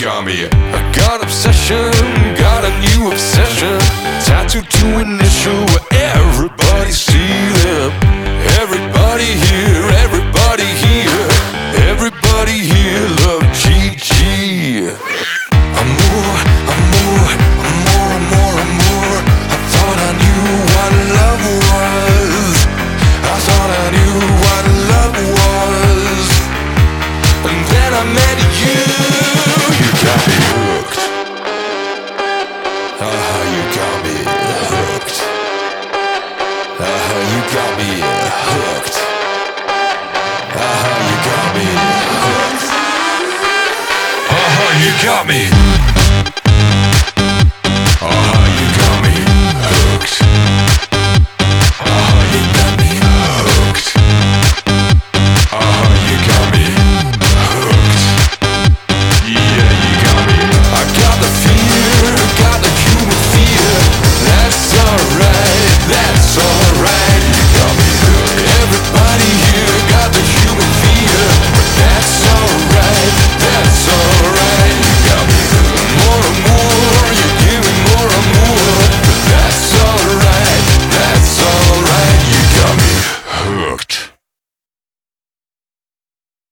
got me. I got obsession, got a new obsession. Tattooed to initial where everybody see them. Everybody here, everybody here, everybody here love Gigi. Amour, amour, amour, amour, amour. I thought I knew what love was. I thought I knew what love was. And then I met you. You got me hooked. You got me hooked. You got me hooked. You got me hooked. You got me. You got me hooked. You got me hooked. You got me hooked. Yeah, you got me. I got the fear, got the human fear. That's alright, that's alright. You got me hooked. Everybody